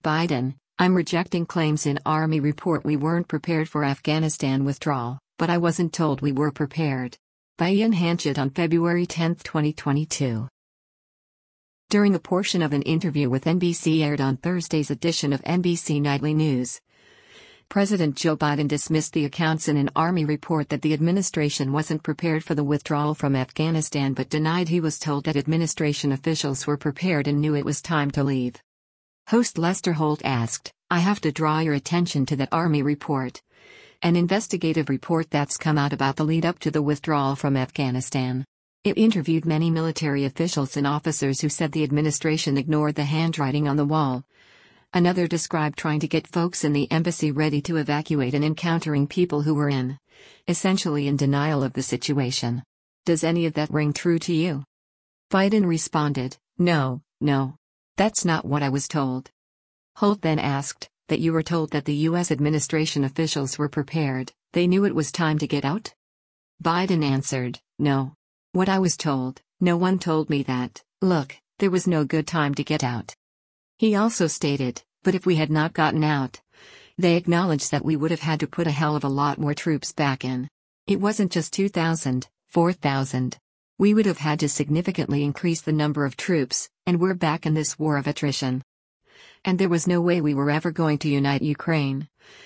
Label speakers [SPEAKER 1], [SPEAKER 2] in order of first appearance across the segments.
[SPEAKER 1] Biden, I'm rejecting claims in Army report we weren't prepared for Afghanistan withdrawal, but I wasn't told we were prepared. By Ian Hanchett on February 10, 2022. During a portion of an interview with NBC aired on Thursday's edition of NBC Nightly News, President Joe Biden dismissed the accounts in an Army report that the administration wasn't prepared for the withdrawal from Afghanistan but denied he was told that administration officials were prepared and knew it was time to leave. Host Lester Holt asked, "I have to draw your attention to that Army report, an investigative report that's come out about the lead up to the withdrawal from Afghanistan." It interviewed many military officials and officers who said the administration ignored the handwriting on the wall. Another described trying to get folks in the embassy ready to evacuate and encountering people who were essentially in denial of the situation. Does any of that ring true to you? Biden responded, No, that's not what I was told. Holt then asked, that you were told that the U.S. administration officials were prepared, they knew it was time to get out? Biden answered, no. What I was told, no one told me that, look, there was no good time to get out. He also stated, but if we had not gotten out, they acknowledged that we would have had to put a hell of a lot more troops back in. It wasn't just 2,000, 4,000. We would have had to significantly increase the number of troops, and we're back in this war of attrition. And there was no way we were ever going to unite Ukraine.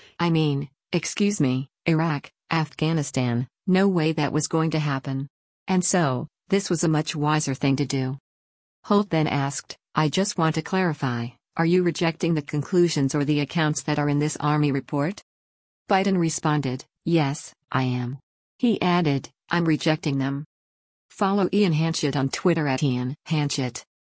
[SPEAKER 1] Iraq, Afghanistan, no way that was going to happen. And so, this was a much wiser thing to do. Holt then asked, I just want to clarify, are you rejecting the conclusions or the accounts that are in this Army report? Biden responded, yes, I am. He added, I'm rejecting them. Follow Ian Hanchett on Twitter @Ian Hanchett.